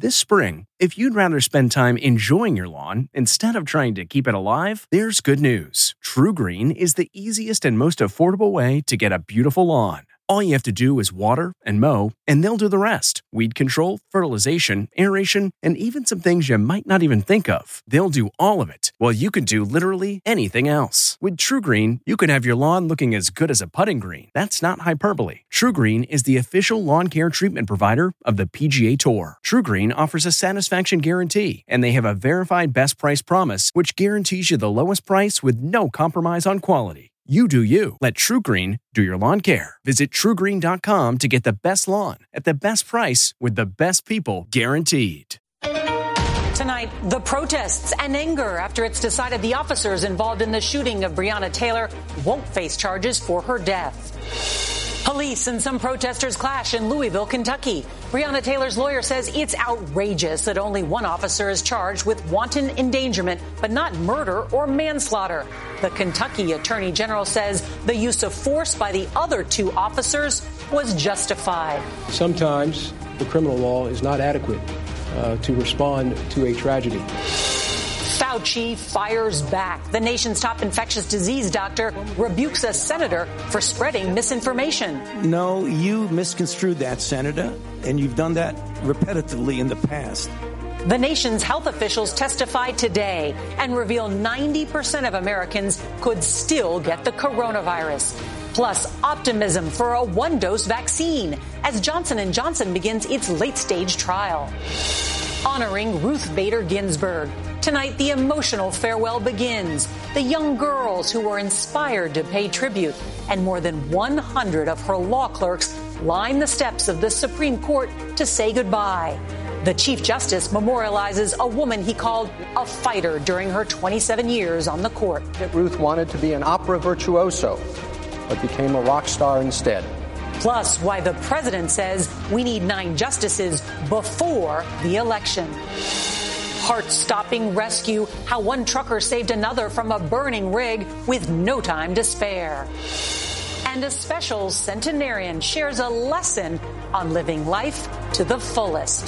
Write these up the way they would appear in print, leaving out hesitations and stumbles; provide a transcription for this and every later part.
This spring, if you'd rather spend time enjoying your lawn instead of trying to keep it alive, there's good news. TruGreen is the easiest and most affordable way to get a beautiful lawn. All you have to do is water and mow, and they'll do the rest. Weed control, fertilization, aeration, and even some things you might not even think of. They'll do all of it, while you can do literally anything else. With TruGreen, you can have your lawn looking as good as a putting green. That's not hyperbole. TruGreen is the official lawn care treatment provider of the PGA Tour. TruGreen offers a satisfaction guarantee, and they have a verified best price promise, which guarantees you the lowest price with no compromise on quality. You do you. Let TruGreen do your lawn care. Visit TruGreen.com to get the best lawn at the best price with the best people guaranteed. Tonight, the protests and anger after it's decided the officers involved in the shooting of Breonna Taylor won't face charges for her death. Police and some protesters clash in Louisville, Kentucky. Breonna Taylor's lawyer says it's outrageous that only one officer is charged with wanton endangerment, but not murder or manslaughter. The Kentucky Attorney General says the use of force by the other two officers was justified. Sometimes the criminal law is not adequate to respond to a tragedy. Fauci fires back. The nation's top infectious disease doctor rebukes a senator for spreading misinformation. No, you misconstrued that, Senator, and you've done that repetitively in the past. The nation's health officials testified today and reveal 90% of Americans could still get the coronavirus. Plus, optimism for a one-dose vaccine as Johnson & Johnson begins its late-stage trial. Honoring Ruth Bader Ginsburg. Tonight, the emotional farewell begins. The young girls who were inspired to pay tribute, and more than 100 of her law clerks line the steps of the Supreme Court to say goodbye. The Chief Justice memorializes a woman he called a fighter during her 27 years on the court. Ruth wanted to be an opera virtuoso, but became a rock star instead. Plus, why the president says we need 9 justices before the election. Heart-stopping rescue, how one trucker saved another from a burning rig with no time to spare. And a special centenarian shares a lesson on living life to the fullest.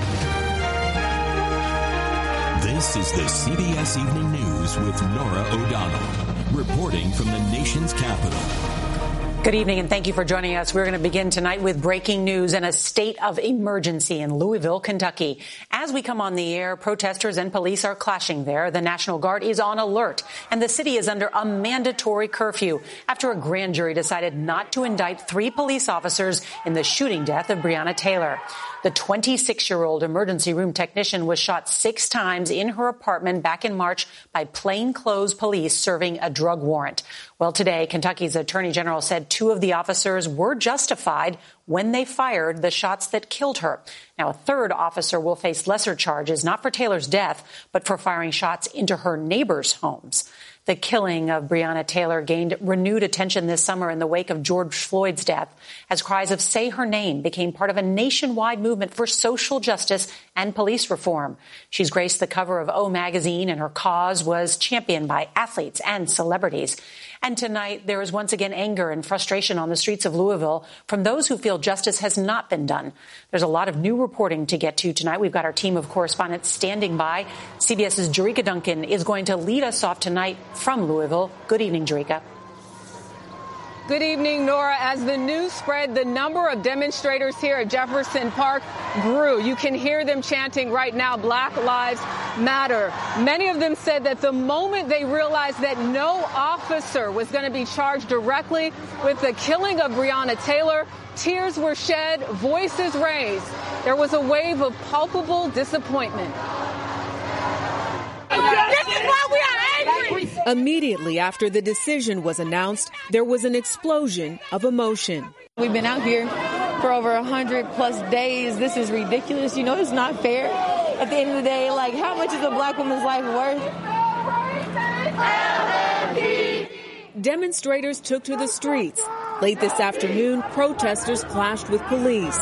This is the CBS Evening News with Norah O'Donnell, reporting from the nation's capital. Good evening, and thank you for joining us. We're going to begin tonight with breaking news and a state of emergency in Louisville, Kentucky. As we come on the air, protesters and police are clashing there. The National Guard is on alert, and the city is under a mandatory curfew after a grand jury decided not to indict 3 police officers in the shooting death of Breonna Taylor. The 26-year-old emergency room technician was shot 6 times in her apartment back in March by plainclothes police serving a drug warrant. Well, today, Kentucky's Attorney General said 2 of the officers were justified when they fired the shots that killed her. Now, a 3rd officer will face lesser charges, not for Taylor's death, but for firing shots into her neighbors' homes. The killing of Breonna Taylor gained renewed attention this summer in the wake of George Floyd's death, as cries of "Say Her Name" became part of a nationwide movement for social justice and police reform. She's graced the cover of O Magazine, and her cause was championed by athletes and celebrities. And tonight, there is once again anger and frustration on the streets of Louisville from those who feel justice has not been done. There's a lot of new reporting to get to tonight. We've got our team of correspondents standing by. CBS's Jerika Duncan is going to lead us off tonight from Louisville. Good evening, Jerika. Good evening, Nora. As the news spread, the number of demonstrators here at Jefferson Park grew. You can hear them chanting right now, Black Lives Matter. Many of them said that the moment they realized that no officer was going to be charged directly with the killing of Breonna Taylor, tears were shed, voices raised. There was a wave of palpable disappointment. This is why we are angry. Immediately after the decision was announced, there was an explosion of emotion. We've been out here for over 100+ days. This is ridiculous. You know, it's not fair. At the end of the day, like, how much is a black woman's life worth? Demonstrators took to the streets. Late this afternoon, protesters clashed with police.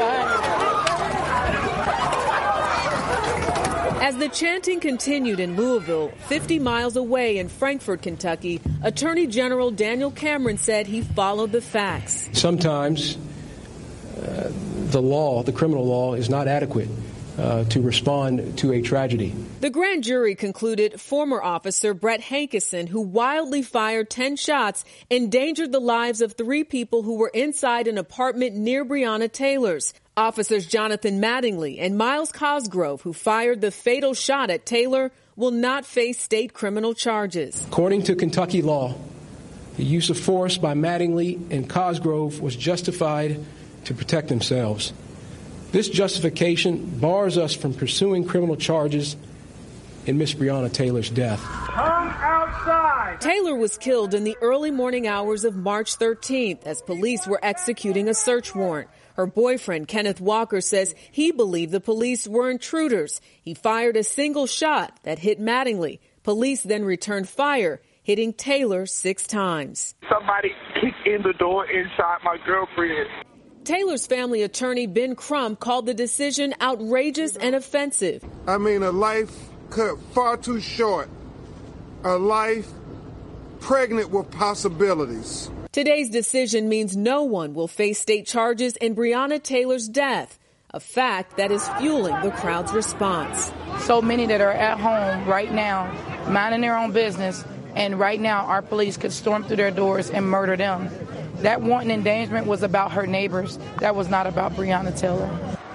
As the chanting continued in Louisville, 50 miles away in Frankfort, Kentucky, Attorney General Daniel Cameron said he followed the facts. Sometimes the criminal law is not adequate to respond to a tragedy. The grand jury concluded former officer Brett Hankison, who wildly fired 10 shots, endangered the lives of 3 people who were inside an apartment near Breonna Taylor's. Officers Jonathan Mattingly and Miles Cosgrove, who fired the fatal shot at Taylor, will not face state criminal charges. According to Kentucky law, the use of force by Mattingly and Cosgrove was justified to protect themselves. This justification bars us from pursuing criminal charges in Miss Breonna Taylor's death. Come outside! Taylor was killed in the early morning hours of March 13th as police were executing a search warrant. Her boyfriend, Kenneth Walker, says he believed the police were intruders. He fired a single shot that hit Mattingly. Police then returned fire, hitting Taylor 6 times. Somebody kicked in the door inside my girlfriend. Taylor's family attorney, Ben Crum, called the decision outrageous and offensive. I mean, a life cut far too short. A life pregnant with possibilities. Today's decision means no one will face state charges in Breonna Taylor's death, a fact that is fueling the crowd's response. So many that are at home right now, minding their own business, and right now our police could storm through their doors and murder them. That wanton endangerment was about her neighbors. That was not about Breonna Taylor.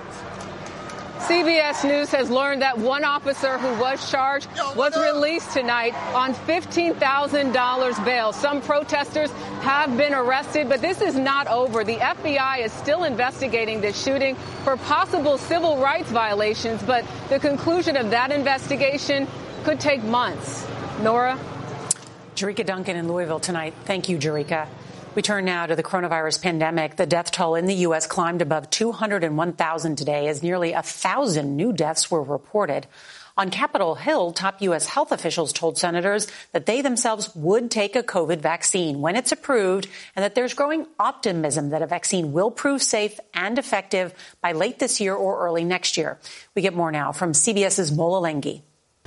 CBS News has learned that one officer who was charged was released tonight on $15,000 bail. Some protesters have been arrested, but this is not over. The FBI is still investigating this shooting for possible civil rights violations, but the conclusion of that investigation could take months. Nora? Jericka Duncan in Louisville tonight. Thank you, Jericka. We turn now to the coronavirus pandemic. The death toll in the U.S. climbed above 201,000 today as nearly 1,000 new deaths were reported. On Capitol Hill, top U.S. health officials told senators that they themselves would take a COVID vaccine when it's approved and that there's growing optimism that a vaccine will prove safe and effective by late this year or early next year. We get more now from CBS's Mola Lenghi.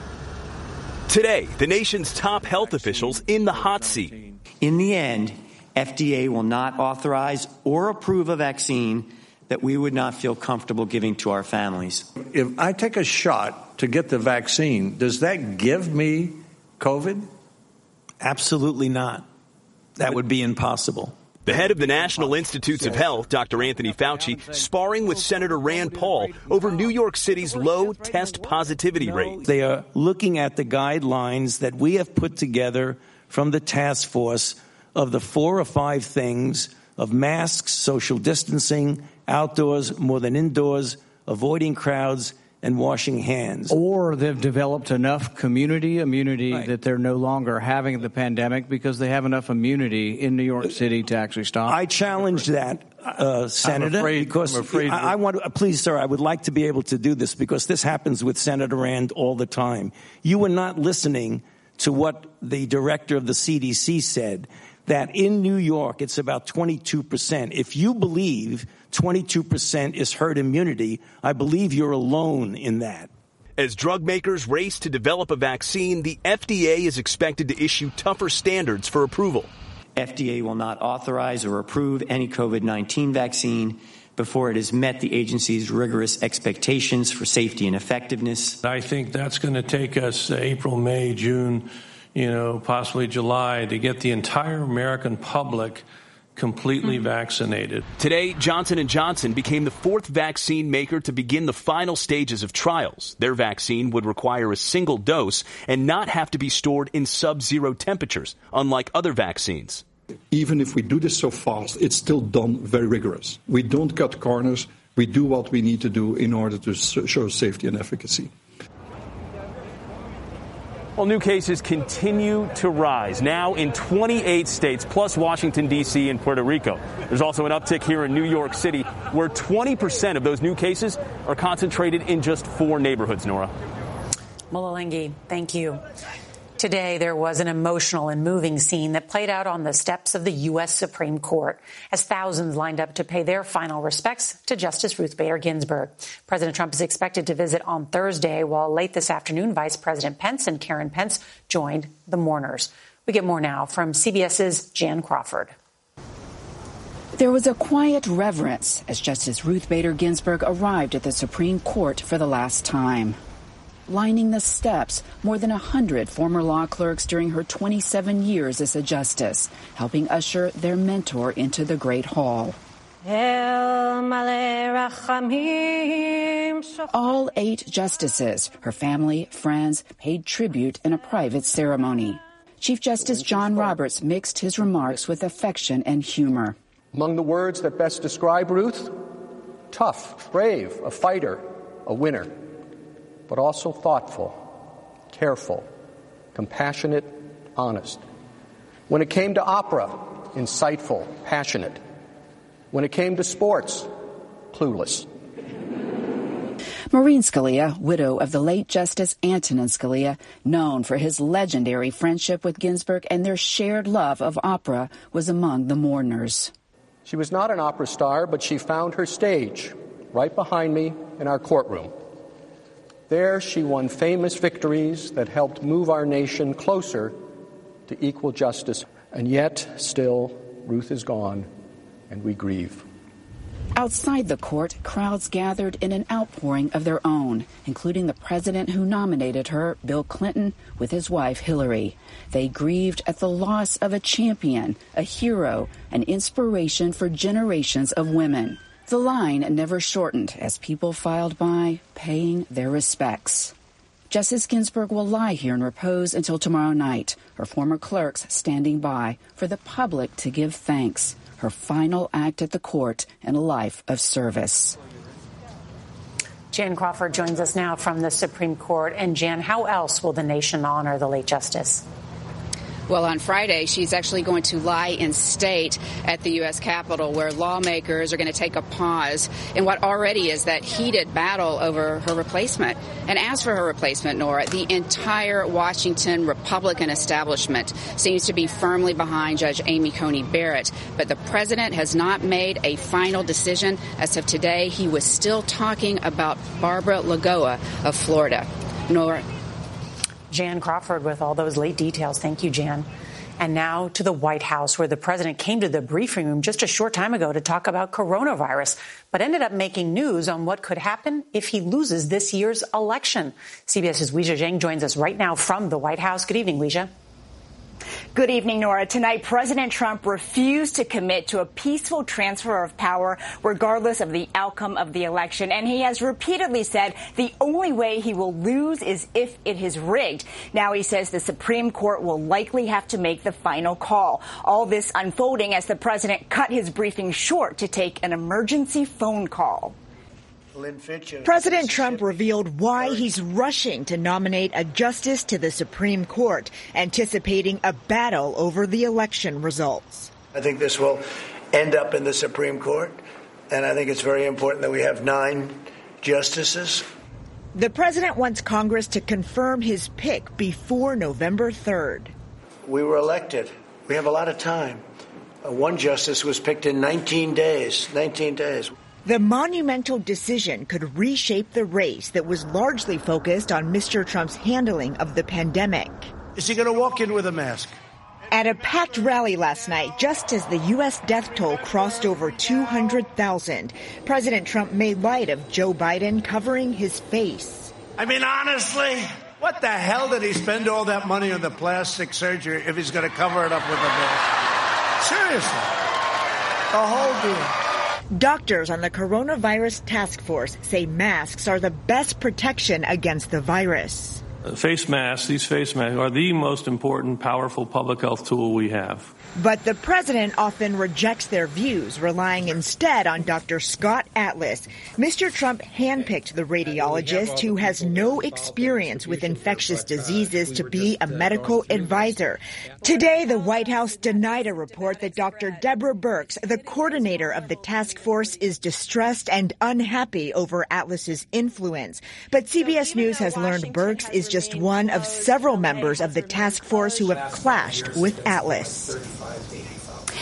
Today, the nation's top health officials in the hot seat. In the end, FDA will not authorize or approve a vaccine that we would not feel comfortable giving to our families. If I take a shot to get the vaccine, does that give me COVID? Absolutely not. That would be impossible. The head of the National Institutes of Health, Dr. Anthony Fauci, sparring with Senator Rand Paul over New York City's low test positivity rate. They are looking at the guidelines that we have put together from the task force of the 4 or 5 things of masks, social distancing, outdoors more than indoors, avoiding crowds, and washing hands. Or they've developed enough community immunity that they're no longer having the pandemic because they have enough immunity in New York City to actually stop. I challenge that, Senator, because I want to, please, sir, I would like to be able to do this because this happens with Senator Rand all the time. You were not listening to what the director of the CDC said, that in New York, it's about 22%. If you believe 22% is herd immunity, I believe you're alone in that. As drug makers race to develop a vaccine, the FDA is expected to issue tougher standards for approval. FDA will not authorize or approve any COVID-19 vaccine before it has met the agency's rigorous expectations for safety and effectiveness. I think that's going to take us April, May, June, possibly July to get the entire American public completely vaccinated. Today, Johnson & Johnson became the 4th vaccine maker to begin the final stages of trials. Their vaccine would require a single dose and not have to be stored in sub-zero temperatures, unlike other vaccines. Even if we do this so fast, it's still done very rigorous. We don't cut corners. We do what we need to do in order to show safety and efficacy. Well, new cases continue to rise, now in 28 states, plus Washington, D.C. and Puerto Rico. There's also an uptick here in New York City, where 20% of those new cases are concentrated in just 4 neighborhoods, Nora. Mola Lenghi, thank you. Today, there was an emotional and moving scene that played out on the steps of the U.S. Supreme Court as thousands lined up to pay their final respects to Justice Ruth Bader Ginsburg. President Trump is expected to visit on Thursday, while late this afternoon, Vice President Pence and Karen Pence joined the mourners. We get more now from CBS's Jan Crawford. There was a quiet reverence as Justice Ruth Bader Ginsburg arrived at the Supreme Court for the last time. Lining the steps, more than 100 former law clerks during her 27 years as a justice, helping usher their mentor into the Great Hall. All 8 justices, her family, friends, paid tribute in a private ceremony. Chief Justice John Roberts mixed his remarks with affection and humor. Among the words that best describe Ruth, tough, brave, a fighter, a winner, but also thoughtful, careful, compassionate, honest. When it came to opera, insightful, passionate. When it came to sports, clueless. Maureen Scalia, widow of the late Justice Antonin Scalia, known for his legendary friendship with Ginsburg and their shared love of opera, was among the mourners. She was not an opera star, but she found her stage right behind me in our courtroom. There she won famous victories that helped move our nation closer to equal justice. And yet, still, Ruth is gone, and we grieve. Outside the court, crowds gathered in an outpouring of their own, including the president who nominated her, Bill Clinton, with his wife, Hillary. They grieved at the loss of a champion, a hero, an inspiration for generations of women. The line never shortened as people filed by, paying their respects. Justice Ginsburg will lie here in repose until tomorrow night, her former clerks standing by for the public to give thanks. Her final act at the court in a life of service. Jan Crawford joins us now from the Supreme Court. And Jan, how else will the nation honor the late justice? Well, on Friday, she's actually going to lie in state at the U.S. Capitol, where lawmakers are going to take a pause in what already is that heated battle over her replacement. And as for her replacement, Nora, the entire Washington Republican establishment seems to be firmly behind Judge Amy Coney Barrett. But the president has not made a final decision. As of today, he was still talking about Barbara Lagoa of Florida. Nora. Jan Crawford with all those late details. Thank you, Jan. And now to the White House, where the president came to the briefing room just a short time ago to talk about coronavirus, but ended up making news on what could happen if he loses this year's election. CBS's Weijia Zhang joins us right now from the White House. Good evening, Weijia. Good evening, Nora. Tonight, President Trump refused to commit to a peaceful transfer of power regardless of the outcome of the election. And he has repeatedly said the only way he will lose is if it is rigged. Now he says the Supreme Court will likely have to make the final call. All this unfolding as the president cut his briefing short to take an emergency phone call. President Trump revealed why he's rushing to nominate a justice to the Supreme Court, anticipating a battle over the election results. I think this will end up in the Supreme Court, and I think it's very important that we have 9 justices. The president wants Congress to confirm his pick before November 3rd. We were elected. We have a lot of time. One justice was picked in 19 days. 19 days. The monumental decision could reshape the race that was largely focused on Mr. Trump's handling of the pandemic. Is he going to walk in with a mask? At a packed rally last night, just as the U.S. death toll crossed over 200,000, President Trump made light of Joe Biden covering his face. I mean, honestly, what the hell did he spend all that money on the plastic surgery if he's going to cover it up with a mask? Seriously. The whole deal. Doctors on the coronavirus task force say masks are the best protection against the virus. Face masks, these face masks are the most important, powerful public health tool we have. But the president often rejects their views, relying instead on Dr. Scott Atlas. Mr. Trump handpicked the radiologist who has no experience with infectious diseases to be a medical advisor. Today, the White House denied a report that Dr. Deborah Birx, the coordinator of the task force, is distressed and unhappy over Atlas's influence. But CBS News has learned Birx is just one of several members of the task force who have clashed with Atlas.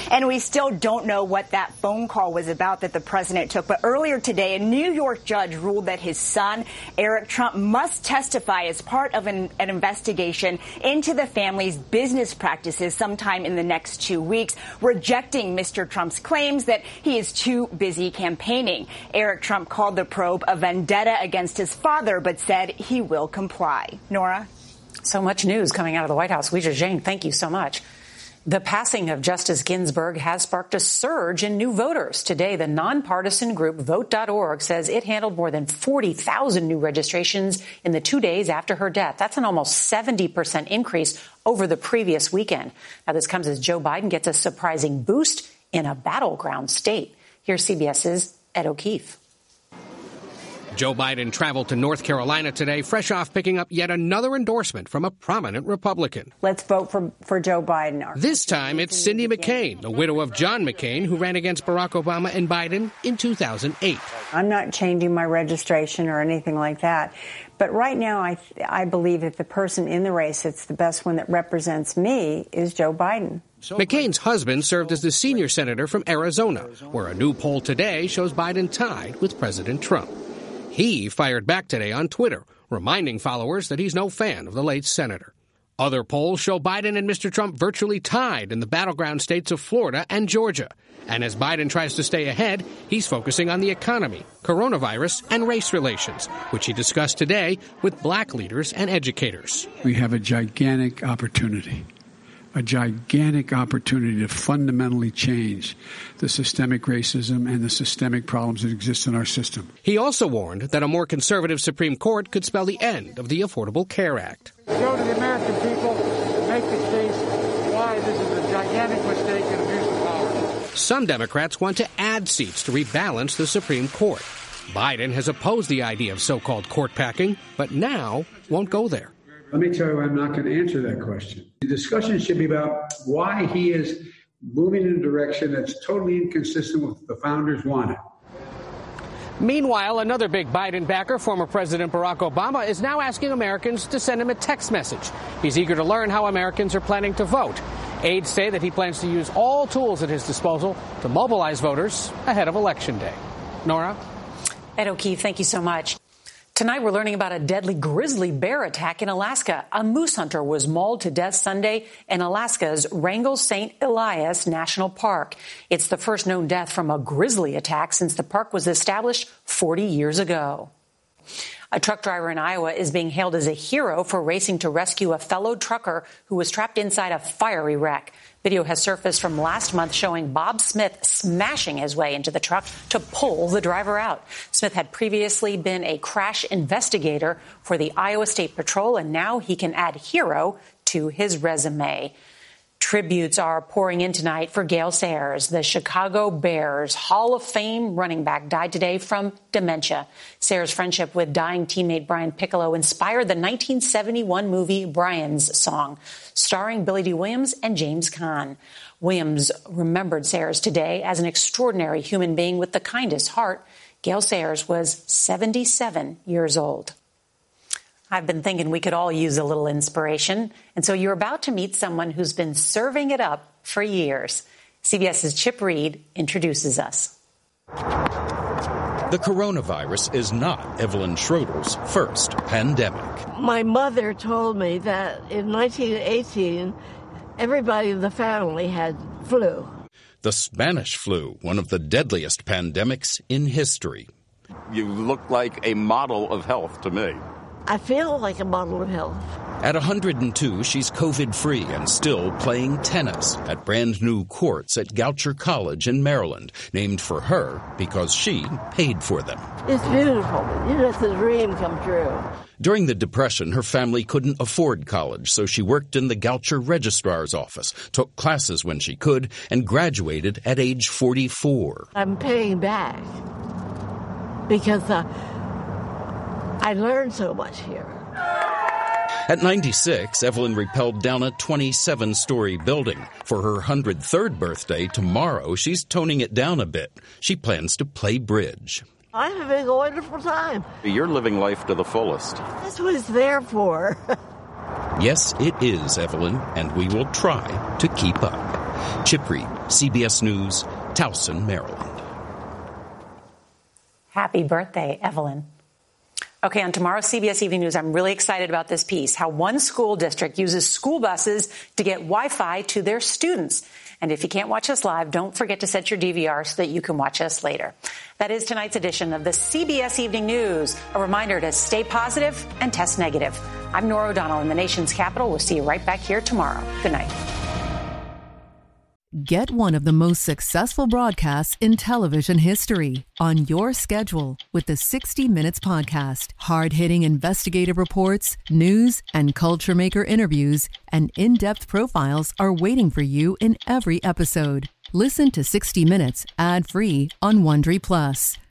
And we still don't know what that phone call was about that the president took. But earlier today, a New York judge ruled that his son, Eric Trump, must testify as part of an investigation into the family's business practices sometime in the next 2 weeks, rejecting Mr. Trump's claims that he is too busy campaigning. Eric Trump called the probe a vendetta against his father, but said he will comply. Nora? So much news coming out of the White House. Weijia Jiang, thank you so much. The passing of Justice Ginsburg has sparked a surge in new voters. Today, the nonpartisan group Vote.org says it handled more than 40,000 new registrations in the 2 days after her death. That's an almost 70% increase over the previous weekend. Now, this comes as Joe Biden gets a surprising boost in a battleground state. Here's CBS's Ed O'Keefe. Joe Biden traveled to North Carolina today, fresh off picking up yet another endorsement from a prominent Republican. Let's vote for Joe Biden. This time it's Cindy McCain, the widow of John McCain, who ran against Barack Obama and Biden in 2008. I'm not changing my registration or anything like that. But right now, I believe that the person in the race that's the best one that represents me is Joe Biden. McCain's husband served as the senior senator from Arizona, where a new poll today shows Biden tied with President Trump. He fired back today on Twitter, reminding followers that he's no fan of the late senator. Other polls show Biden and Mr. Trump virtually tied in the battleground states of Florida and Georgia. And as Biden tries to stay ahead, he's focusing on the economy, coronavirus, and race relations, which he discussed today with black leaders and educators. We have a gigantic opportunity to fundamentally change the systemic racism and the systemic problems that exist in our system. He also warned that a more conservative Supreme Court could spell the end of the Affordable Care Act. Show to the American people, make the case why this is a gigantic mistake and abuse of power. Some Democrats want to add seats to rebalance the Supreme Court. Biden has opposed the idea of so-called court packing, but now won't go there. Let me tell you, I'm not going to answer that question. The discussion should be about why he is moving in a direction that's totally inconsistent with what the founders wanted. Meanwhile, another big Biden backer, former President Barack Obama, is now asking Americans to send him a text message. He's eager to learn how Americans are planning to vote. Aides say that he plans to use all tools at his disposal to mobilize voters ahead of Election Day. Nora? Ed O'Keefe, thank you so much. Tonight, we're learning about a deadly grizzly bear attack in Alaska. A moose hunter was mauled to death Sunday in Alaska's Wrangell St. Elias National Park. It's the first known death from a grizzly attack since the park was established 40 years ago. A truck driver in Iowa is being hailed as a hero for racing to rescue a fellow trucker who was trapped inside a fiery wreck. Video has surfaced from last month showing Bob Smith smashing his way into the truck to pull the driver out. Smith had previously been a crash investigator for the Iowa State Patrol, and now he can add hero to his resume. Tributes are pouring in tonight for Gale Sayers. The Chicago Bears Hall of Fame running back died today from dementia. Sayers' friendship with dying teammate Brian Piccolo inspired the 1971 movie Brian's Song, starring Billy Dee Williams and James Caan. Williams remembered Sayers today as an extraordinary human being with the kindest heart. Gale Sayers was 77 years old. I've been thinking we could all use a little inspiration. And so you're about to meet someone who's been serving it up for years. CBS's Chip Reed introduces us. The coronavirus is not Evelyn Schroeder's first pandemic. My mother told me that in 1918, everybody in the family had flu. The Spanish flu, one of the deadliest pandemics in history. You look like a model of health to me. I feel like a model of health. At 102, she's COVID-free and still playing tennis at brand new courts at Goucher College in Maryland, named for her because she paid for them. It's beautiful. You know, it's a dream come true. During the Depression, her family couldn't afford college, so she worked in the Goucher Registrar's office, took classes when she could, and graduated at age 44. I'm paying back because I learned so much here. At 96, Evelyn rappelled down a 27-story building. For her 103rd birthday tomorrow, she's toning it down a bit. She plans to play bridge. I'm having a wonderful time. You're living life to the fullest. That's what it's there for. Yes, it is, Evelyn, and we will try to keep up. Chip Reed, CBS News, Towson, Maryland. Happy birthday, Evelyn. Okay, on tomorrow's CBS Evening News, I'm really excited about this piece, how one school district uses school buses to get Wi-Fi to their students. And if you can't watch us live, don't forget to set your DVR so that you can watch us later. That is tonight's edition of the CBS Evening News. A reminder to stay positive and test negative. I'm Norah O'Donnell in the nation's capital. We'll see you right back here tomorrow. Good night. Get one of the most successful broadcasts in television history on your schedule with the 60 Minutes podcast. Hard-hitting investigative reports, news, and culture maker interviews, and in-depth profiles are waiting for you in every episode. Listen to 60 Minutes ad-free on Wondery Plus.